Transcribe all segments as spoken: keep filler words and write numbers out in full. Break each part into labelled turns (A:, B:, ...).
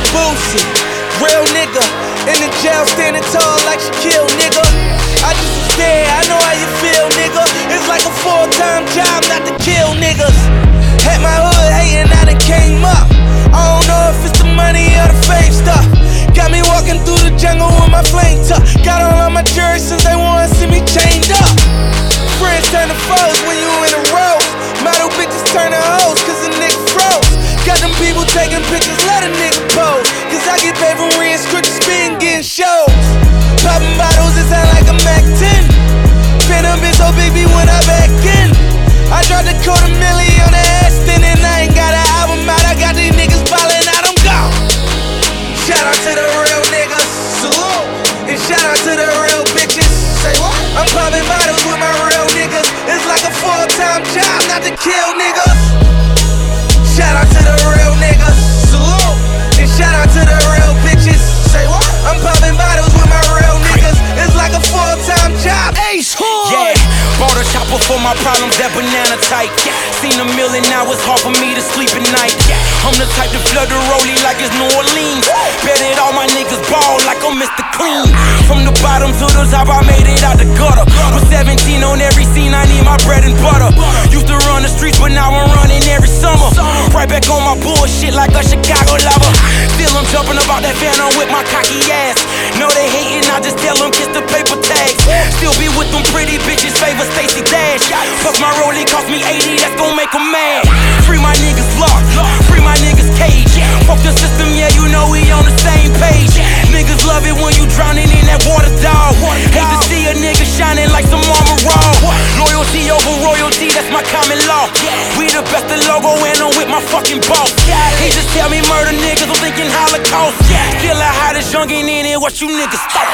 A: Boosie, real nigga. In the jail standing tall like Shaquille, nigga. I just was there, I know how you feel, nigga. It's like a full-time job not to kill niggas. Had my hood hating, I done came up. I don't know if it's the money or the fame stuff. Got me walking through the jungle with my flame tuck. Got all of my jury since they wanna see me chained up. Friends turn to foes when you in a row. Model bitches turn to hoes cause the nigga froze. Got them people taking pictures, let a nigga pose. Cause I get paid for re-inscripted speed and getting shows. Popping bottles, it sound like a Mac ten. Phantom is so big, when I back in. I dropped a quarter million on the Aston and I ain't got an album out. I got these niggas ballin' out, I'm gone. Shout out to the real niggas, salute. And shout out to the real bitches. Say what? I'm popping bottles with my real niggas. It's like a full-time job not to kill niggas. Shout out to the real niggas, salute. And shout out to the real bitches. Say what? I'm popping bottles with my real niggas. It's like a full-time job. Ace Hood.
B: Yeah, bought a chopper for my problems, that banana type. Seen a million, now it's hard for me to sleep at night. I'm the type to flood the rollie like it's New Orleans. Bet it all my niggas ball like I'm Mister Clean. From the bottom to the top, I made it out the gutter. With seventeen on every scene, I need my bread and butter. Used to run the streets, but now I'm running every summer. Right back on my bullshit like a Chicago lover. Still I'm jumping about that Phantom with my cocky ass. No, they hating, I just tell them kiss the paper tags. Still be with them pretty bitches, favor Stacey Dash. Fuck my rollie, cost me eighty, that's gon' make them mad. Free my niggas locked, free my niggas cage. Fuck the system, yeah, you know we on the same page. Niggas love it when you drowning in that water, dog. Hate to see a nigga shining like some armor raw. Loyalty over royalty, that's my common law. We the best of logo and I'm with my fucking boss. He just tell me murder niggas, I'm thinking Holocaust. Still the hottest youngin' in it, what you niggas thought?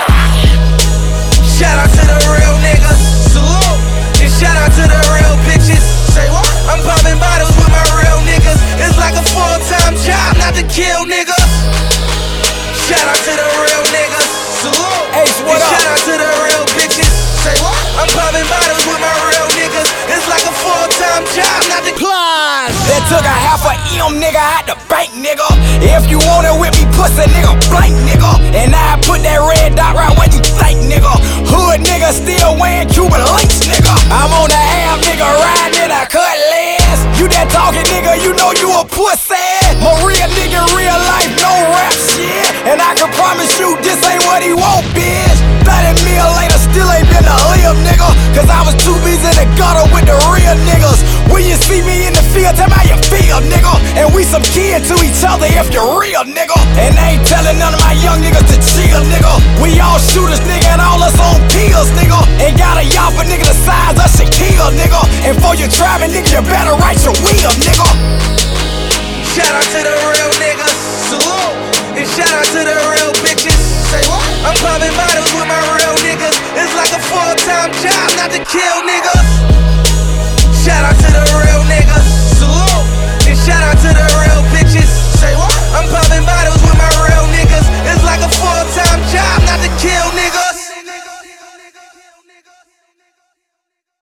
A: Shout out to the real niggas, salute. And shout out to the real bitches. Say what? I'm popping bottles with my real niggas. It's like a full-time job not to kill niggas. Shout out to the real niggas, salute.
B: Ace, what
A: and
B: up?
A: shout out to the real bitches. Say what? I'm popping bottles with my real niggas. It's like a full-time job not to Plies.
B: That took a half a M, nigga, out the bank, nigga. If you want it with me, pussy, nigga, blank, nigga. And I put that red dot right where you think, nigga. Hood nigga still wearing Cuban links, nigga. I'm on the ham, nigga, riding in a cutlass. You that talking, nigga, you know you a pussy. My real nigga, real life, no rap shit. And I can promise you this ain't what he want, bitch. thirty mil later, still ain't been to live, nigga. Cause I was too busy in the gutter with the real niggas. When you see me in the field, tell me how you feel, nigga. And we some kin to each other if you're real, nigga. And I ain't telling none of my young niggas to chill, nigga. We all shooters, nigga, and all us on pills, nigga. Ain't got a y'all for nigga the size of Shaquille, nigga. And for your driving, nigga, you better write your wheel, nigga.
A: Shout out to the real niggas, salute. And shout out to the real bitches. Say what? I'm popping bottles with my real niggas. It's like a full-time job not to kill niggas.